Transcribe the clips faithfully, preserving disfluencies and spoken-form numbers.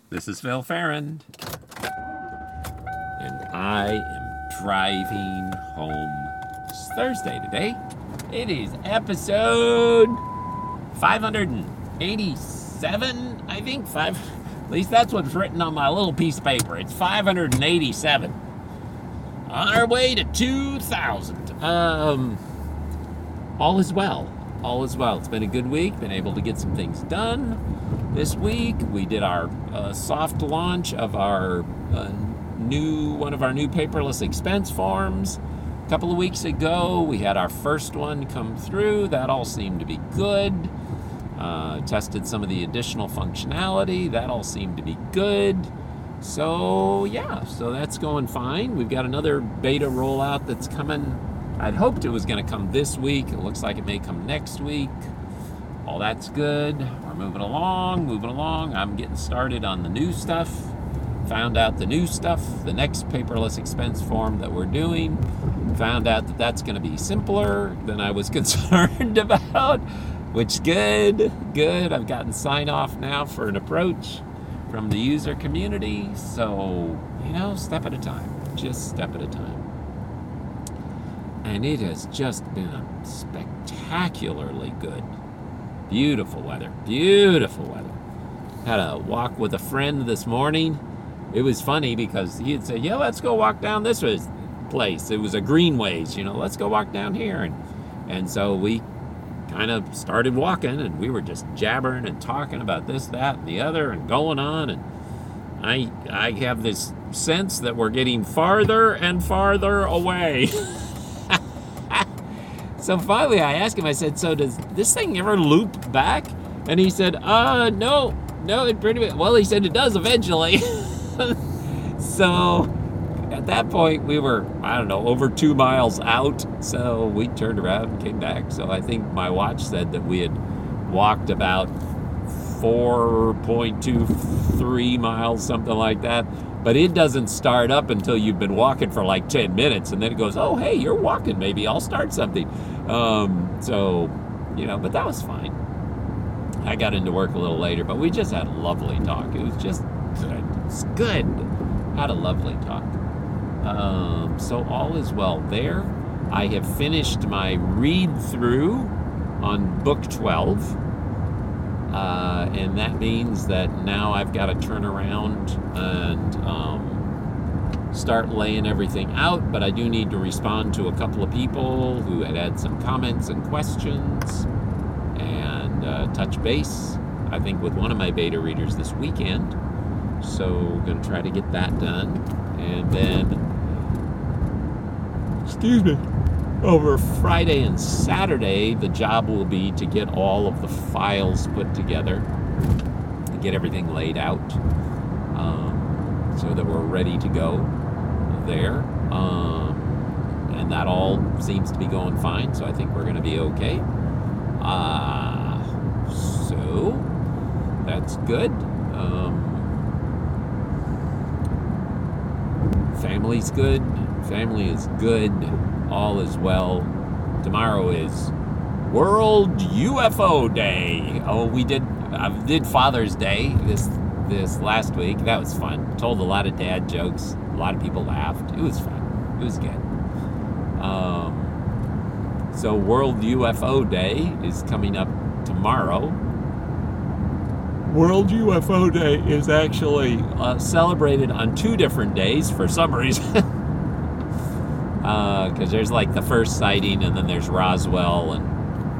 This is Phil Farrand, and I am driving home. It's Thursday today. It is episode five hundred eighty-seven, I think. Five, at least that's what's written on my little piece of paper. It's five hundred eighty-seven. On our way to two thousand. Um, all is well. All is well. It's been a good week. Been able to get some things done. This week we did our uh, soft launch of our uh, new one of our new paperless expense forms. A couple of weeks ago we had our first one come through. That all seemed to be good. Uh, tested some of the additional functionality. That all seemed to be good. So yeah, so that's going fine. We've got another beta rollout that's coming. I'd hoped it was going to come this week. It looks like it may come next week. All that's good. We're moving along, moving along. I'm getting started on the new stuff. Found out the new stuff, the next paperless expense form that we're doing. Found out that that's going to be simpler than I was concerned about, which good, good. I've gotten sign off now for an approach from the user community. So, you know, step at a time, just step at a time. And it has just been a spectacularly good. Beautiful weather, beautiful weather. Had a walk with a friend this morning. It was funny because he'd say, yeah, let's go walk down this place. It was a Greenways, you know, let's go walk down here. And, and so we kind of started walking and we were just jabbering and talking about this, that, and the other and going on. And I, I have this sense that we're getting farther and farther away. So finally I asked him, I said, so does this thing ever loop back? And he said, uh, no, no, it pretty much, well, he said it does eventually. So at that point we were, I don't know, over two miles out. So we turned around and came back. So I think my watch said that we had walked about four point two three miles, something like that. But it doesn't start up until you've been walking for like ten minutes. And then it goes, oh, hey, you're walking. Maybe I'll start something. Um, so, you know, but that was fine. I got into work a little later, but we just had a lovely talk. It was just good. It's good. Had a lovely talk. Um, so all is well there. I have finished my read through on book twelve. Uh, and that means that now I've got to turn around and um, start laying everything out, but I do need to respond to a couple of people who had had some comments and questions and uh, touch base, I think, with one of my beta readers this weekend. So I'm going to try to get that done. And then, excuse me, over Friday and Saturday, the job will be to get all of the files put together, to get everything laid out, um, so that we're ready to go there. Um, and that all seems to be going fine, so I think we're going to be okay. Uh, so that's good. Um, family's good. Family is good. All is well. Tomorrow is World U F O Day. Oh, we did I did Father's Day this this last week. That was fun. Told a lot of dad jokes. A lot of people laughed. It was fun. It was good. Um, so World U F O Day is coming up tomorrow. World U F O Day is actually uh, celebrated on two different days for some reason. Because uh, there's like the first sighting, and then there's Roswell, and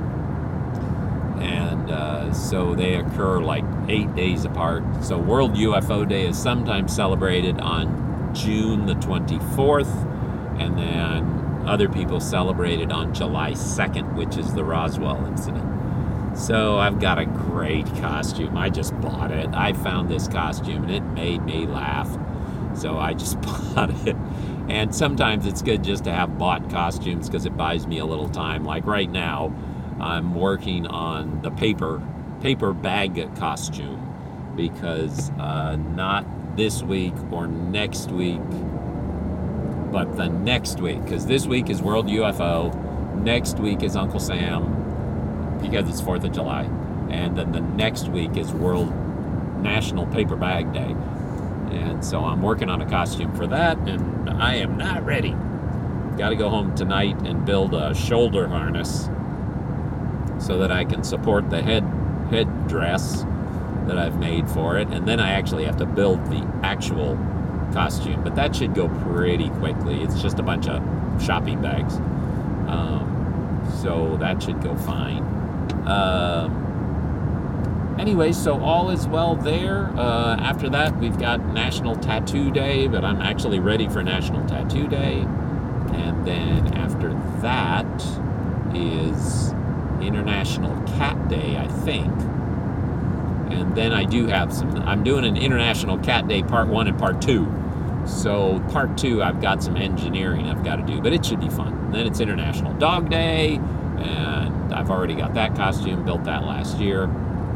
and uh, so they occur like eight days apart. So World U F O Day is sometimes celebrated on June the twenty-fourth, and then other people celebrate it on July second, which is the Roswell incident. So I've got a great costume. I just bought it. I found this costume, and it made me laugh. So I just bought it. And sometimes it's good just to have bought costumes because it buys me a little time. Like right now, I'm working on the paper paper bag costume because uh, not this week or next week, but the next week. Because this week is World U F O. Next week is Uncle Sam because it's fourth of July. And then the next week is World National Paper Bag Day. And so I'm working on a costume for that, and I am not ready. Got to go home tonight and build a shoulder harness so that I can support the head head dress that I've made for it. And then I actually have to build the actual costume, but that should go pretty quickly. It's just a bunch of shopping bags. Um, so that should go fine. Um, Anyway, so all is well there. Uh, after that, we've got National Tattoo Day, but I'm actually ready for National Tattoo Day. And then after that is International Cat Day, I think. And then I do have some, I'm doing an International Cat Day part one and part two. So part two, I've got some engineering I've got to do, but it should be fun. And then it's International Dog Day, and I've already got that costume, built that last year.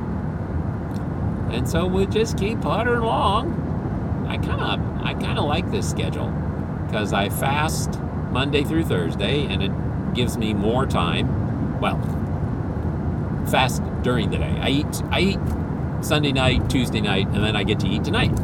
And so we'll just keep puttering along. I kind of I kind of like this schedule because I fast Monday through Thursday, and it gives me more time. Well, fast during the day. I eat I eat Sunday night, Tuesday night, and then I get to eat tonight.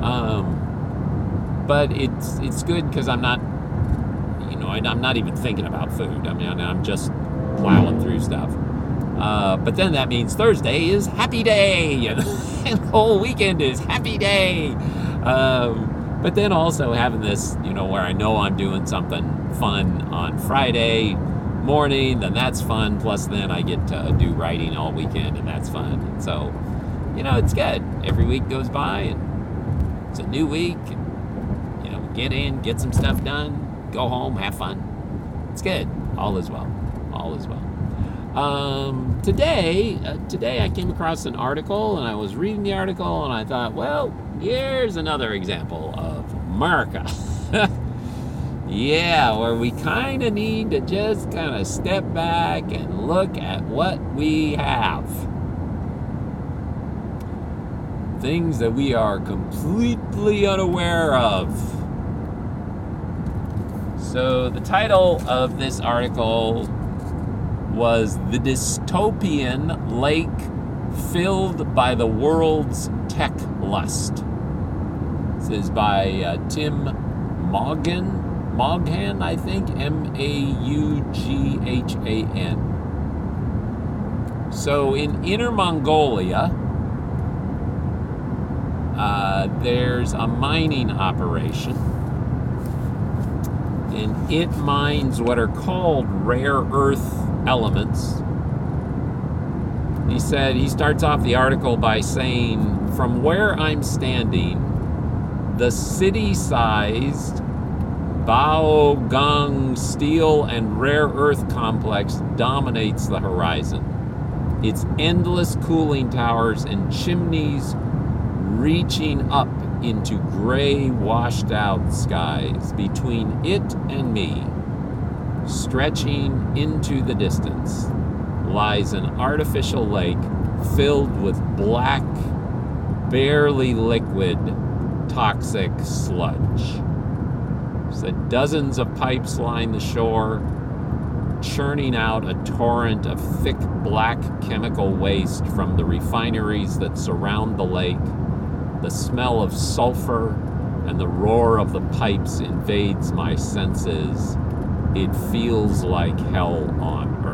Um, but it's it's good because I'm not, you know, I'm not even thinking about food. I mean, I'm just plowing through stuff. Uh, but then that means Thursday is happy day, and the whole weekend is happy day. Um, but then also having this, you know, where I know I'm doing something fun on Friday morning, then that's fun. Plus then I get to do writing all weekend, and that's fun. And so, you know, it's good. Every week goes by, and it's a new week. And, you know, get in, get some stuff done, go home, have fun. It's good. All is well. All is well. Um, today, uh, today I came across an article, and I was reading the article, and I thought, well, here's another example of America. Yeah, where we kind of need to just kind of step back and look at what we have. Things that we are completely unaware of. So the title of this article was The Dystopian Lake Filled by the World's Tech Lust. This is by uh, Tim Maughan, Maughan, I think, M A U G H A N. So in Inner Mongolia, uh, there's a mining operation, and it mines what are called rare earth elements. He said, he starts off the article by saying, from where I'm standing, the city-sized Baogang steel and rare earth complex dominates the horizon. Its endless cooling towers and chimneys reaching up into gray, washed-out skies. Between it and me, stretching into the distance, lies an artificial lake filled with black, barely liquid, toxic sludge. So dozens of pipes line the shore, churning out a torrent of thick black chemical waste from the refineries that surround the lake. The smell of sulfur and the roar of the pipes invades my senses. It feels like hell on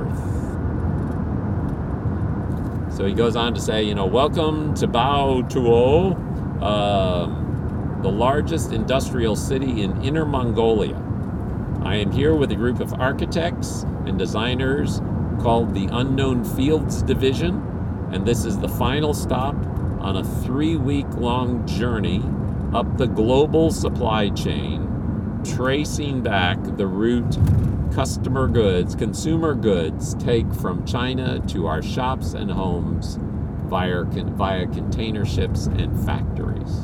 earth. So he goes on to say, you know, welcome to Baotuo, um, the largest industrial city in Inner Mongolia. I am here with a group of architects and designers called the Unknown Fields Division, and this is the final stop on a three-week-long journey up the global supply chain, tracing back the route customer goods, consumer goods take from China to our shops and homes via, via container ships and factories.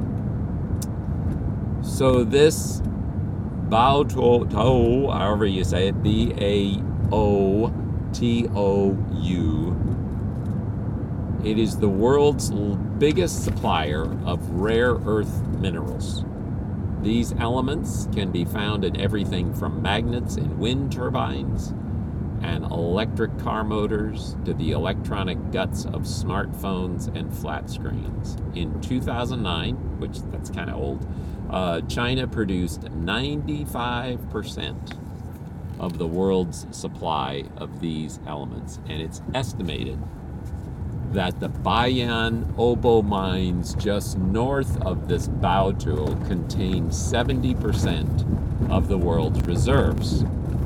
So this Baotou, however you say it, B A O T O U, it is the world's biggest supplier of rare earth minerals. These elements can be found in everything from magnets in wind turbines and electric car motors to the electronic guts of smartphones and flat screens. In two thousand nine, which that's kind of old, uh, China produced ninety-five percent of the world's supply of these elements, and it's estimated that the Bayan Obo mines just north of this Baotou contain seventy percent of the world's reserves.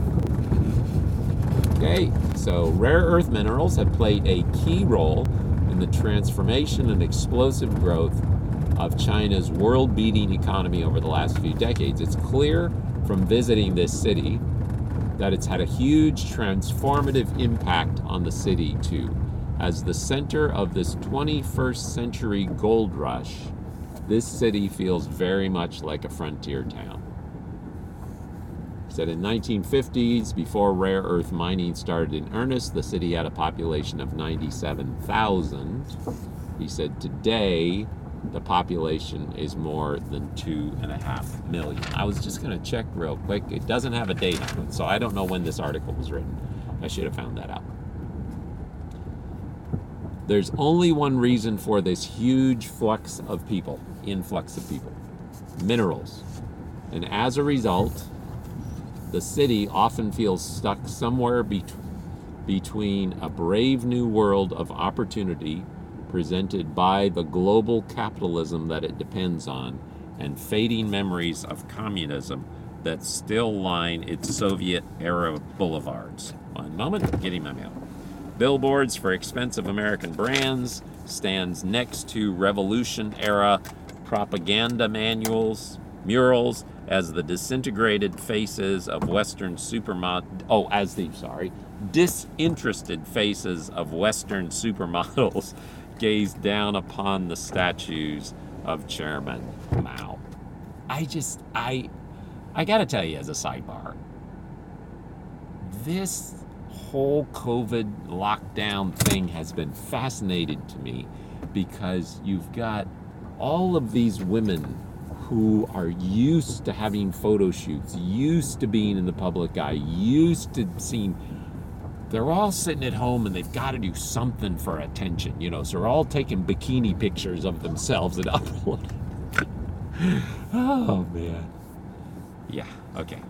Okay, so rare earth minerals have played a key role in the transformation and explosive growth of China's world-beating economy over the last few decades. It's clear from visiting this city that it's had a huge transformative impact on the city too. As the center of this twenty-first century gold rush, this city feels very much like a frontier town. He said in nineteen fifties, before rare earth mining started in earnest, the city had a population of ninety-seven thousand. He said today, the population is more than two and a half million. I was just going to check real quick. It doesn't have a date on it, so I don't know when this article was written. I should have found that out. There's only one reason for this huge flux of people, influx of people, minerals. And as a result, the city often feels stuck somewhere be- between a brave new world of opportunity presented by the global capitalism that it depends on and fading memories of communism that still line its Soviet-era boulevards. One moment, getting my mail. Billboards for expensive American brands stands next to Revolution-era propaganda manuals, murals, as the disintegrated faces of Western supermod oh, as the sorry, disinterested faces of Western supermodels gaze down upon the statues of Chairman Mao. I just, I, I gotta tell you as a sidebar, this whole COVID lockdown thing has been fascinating to me because you've got all of these women who are used to having photo shoots, used to being in the public eye, used to seeing, they're all sitting at home and they've got to do something for attention, you know, so they're all taking bikini pictures of themselves and uploading. Oh, man. Yeah, okay.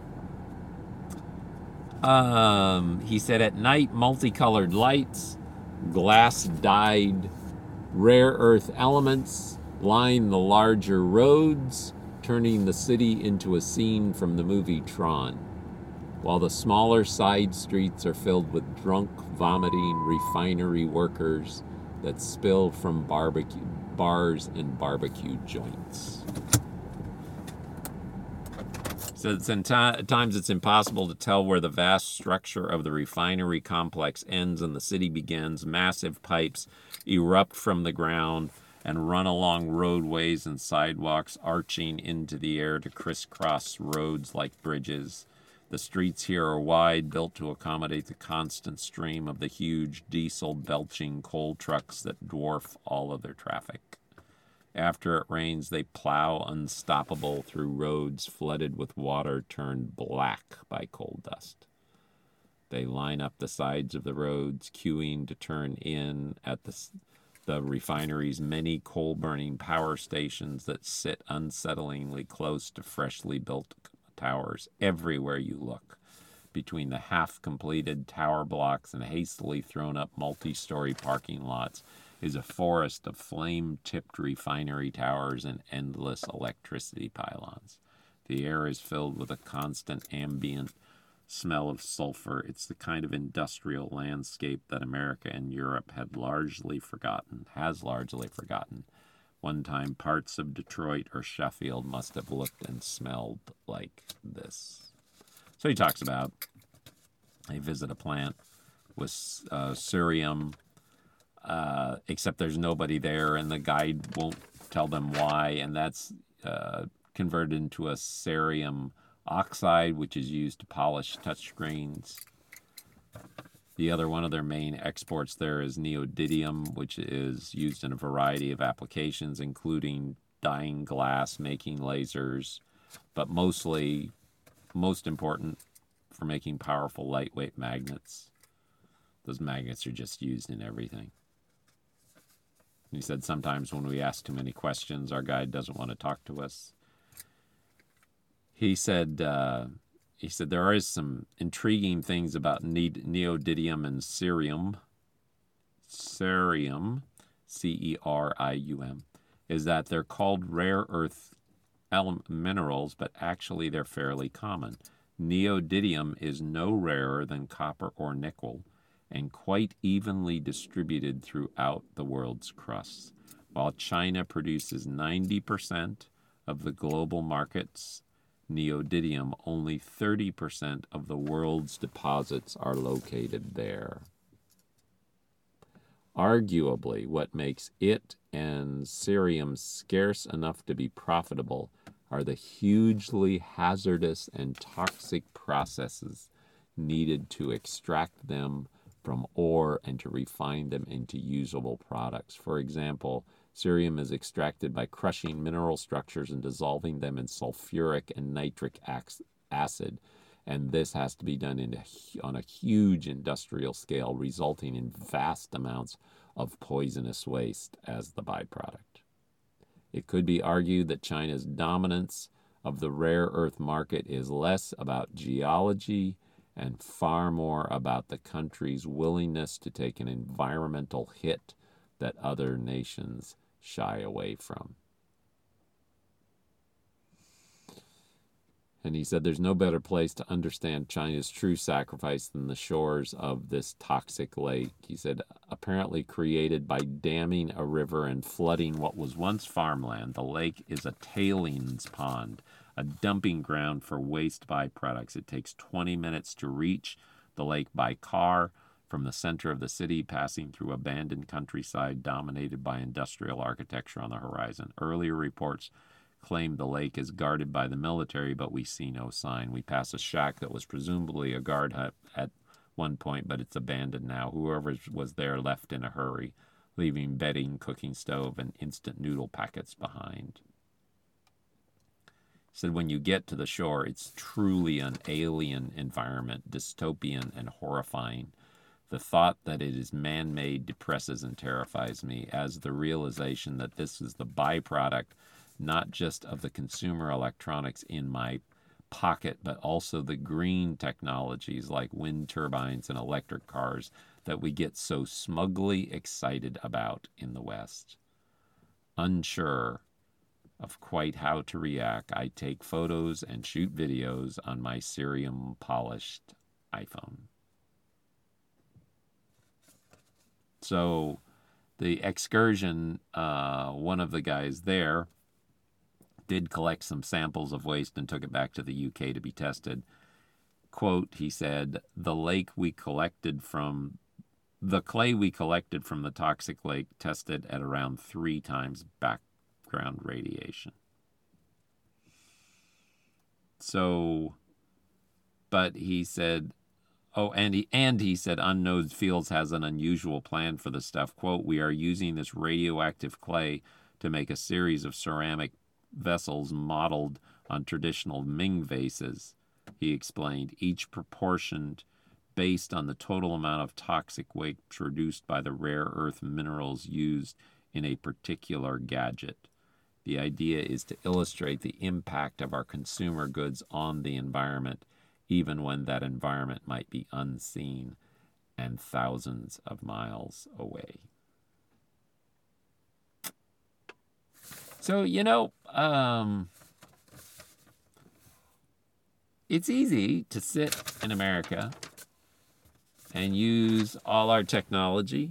Um, he said at night, multicolored lights, glass-dyed rare earth elements line the larger roads, turning the city into a scene from the movie Tron, while the smaller side streets are filled with drunk, vomiting refinery workers that spill from barbecue bars and barbecue joints. So it's in t- at times it's impossible to tell where the vast structure of the refinery complex ends and the city begins. Massive pipes erupt from the ground and run along roadways and sidewalks, arching into the air to crisscross roads like bridges. The streets here are wide, built to accommodate the constant stream of the huge diesel-belching coal trucks that dwarf all other traffic. After it rains, they plow unstoppable through roads flooded with water turned black by coal dust. They line up the sides of the roads, queuing to turn in at the, the refinery's many coal-burning power stations that sit unsettlingly close to freshly built towers everywhere you look. Between the half-completed tower blocks and hastily thrown-up multi-story parking lots is a forest of flame-tipped refinery towers and endless electricity pylons. The air is filled with a constant ambient smell of sulfur. It's the kind of industrial landscape that America and Europe had largely forgotten, has largely forgotten. One time, parts of Detroit or Sheffield must have looked and smelled like this. So he talks about, they visit a plant with uh, cerium, uh, except there's nobody there, and the guide won't tell them why, and that's uh, converted into a cerium oxide, which is used to polish touchscreens. The other one of their main exports there is neodymium, which is used in a variety of applications, including dyeing glass, making lasers, but mostly, most important for making powerful lightweight magnets. Those magnets are just used in everything. He said sometimes when we ask too many questions, our guide doesn't want to talk to us. He said uh, he said there is some intriguing things about neodymium and cerium. Cerium, C E R I U M, is that they're called rare earth element minerals, but actually they're fairly common. Neodymium is no rarer than copper or nickel, and quite evenly distributed throughout the world's crusts. While China produces ninety percent of the global market's neodymium, only thirty percent of the world's deposits are located there. Arguably, what makes it and cerium scarce enough to be profitable are the hugely hazardous and toxic processes needed to extract them from ore and to refine them into usable products. For example, cerium is extracted by crushing mineral structures and dissolving them in sulfuric and nitric acid, and this has to be done in a, on a huge industrial scale, resulting in vast amounts of poisonous waste as the byproduct. It could be argued that China's dominance of the rare earth market is less about geology and far more about the country's willingness to take an environmental hit that other nations shy away from. And he said there's no better place to understand China's true sacrifice than the shores of this toxic lake. He said, apparently created by damming a river and flooding what was once farmland, the lake is a tailings pond, a dumping ground for waste byproducts. It takes twenty minutes to reach the lake by car from the center of the city, passing through abandoned countryside dominated by industrial architecture on the horizon. Earlier reports claimed the lake is guarded by the military, but we see no sign. We pass a shack that was presumably a guard hut at one point, but it's abandoned now. Whoever was there left in a hurry, leaving bedding, cooking stove, and instant noodle packets behind. He said when you get to the shore, it's truly an alien environment, dystopian and horrifying. The thought that it is man-made depresses and terrifies me, as the realization that this is the byproduct not just of the consumer electronics in my pocket, but also the green technologies like wind turbines and electric cars that we get so smugly excited about in the West. Unsure of quite how to react, I take photos and shoot videos on my cerium-polished iPhone. So the excursion, uh, one of the guys there did collect some samples of waste and took it back to the U K to be tested. Quote, he said, the lake we collected from, the clay we collected from the toxic lake tested at around three times background radiation. So, but he said, oh, and he, and he said, Unknown Fields has an unusual plan for the stuff. Quote, we are using this radioactive clay to make a series of ceramic vessels modeled on traditional Ming vases, he explained, each proportioned based on the total amount of toxic waste produced by the rare earth minerals used in a particular gadget. The idea is to illustrate the impact of our consumer goods on the environment, even when that environment might be unseen and thousands of miles away. So, you know, um, it's easy to sit in America and use all our technology.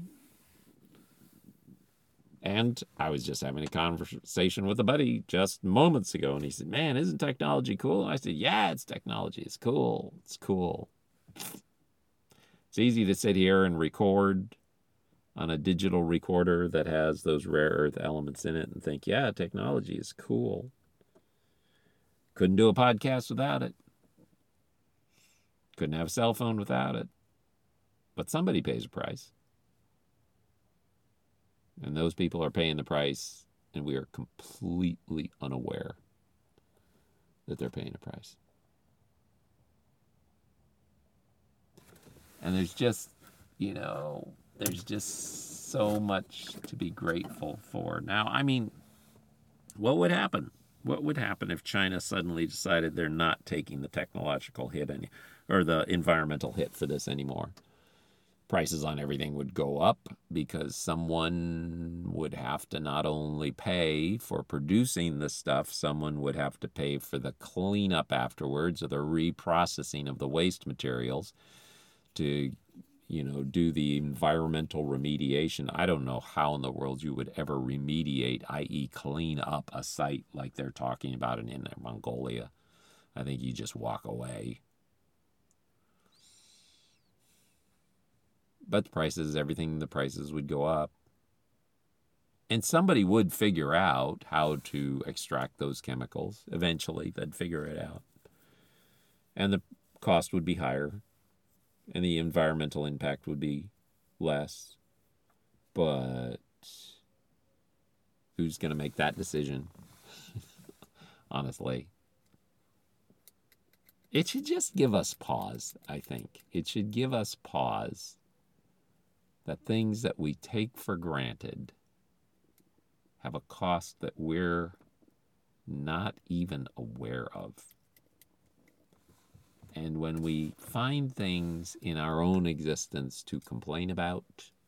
And I was just having a conversation with a buddy just moments ago, and he said, man, isn't technology cool? And I said, yeah, it's technology. It's cool. It's cool. It's easy to sit here and record on a digital recorder that has those rare earth elements in it and think, yeah, technology is cool. Couldn't do a podcast without it. Couldn't have a cell phone without it. But somebody pays a price. And those people are paying the price, and we are completely unaware that they're paying a price. And there's just, you know, there's just so much to be grateful for. Now, I mean, what would happen? What would happen if China suddenly decided they're not taking the technological hit any, or the environmental hit for this anymore? Prices on everything would go up because someone would have to not only pay for producing the stuff, someone would have to pay for the cleanup afterwards or the reprocessing of the waste materials to, you know, do the environmental remediation. I don't know how in the world you would ever remediate, that is clean up a site like they're talking about in Inner Mongolia. I think you just walk away. But the prices, everything, the prices would go up. And somebody would figure out how to extract those chemicals. Eventually, they'd figure it out. And the cost would be higher. And the environmental impact would be less. But who's going to make that decision? Honestly. It should just give us pause, I think. It should give us pause that things that we take for granted have a cost that we're not even aware of. And when we find things in our own existence to complain about,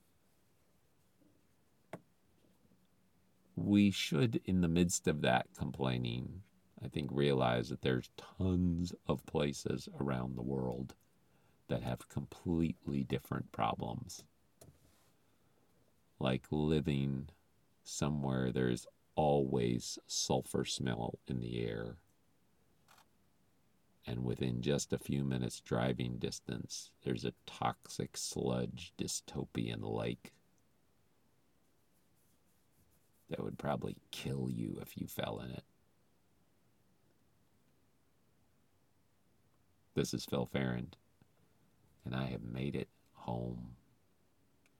we should, in the midst of that complaining, I think, realize that there's tons of places around the world that have completely different problems. Like living somewhere there's always sulfur smell in the air. And within just a few minutes driving distance, there's a toxic sludge dystopian lake that would probably kill you if you fell in it. This is Phil Farrand, and I have made it home.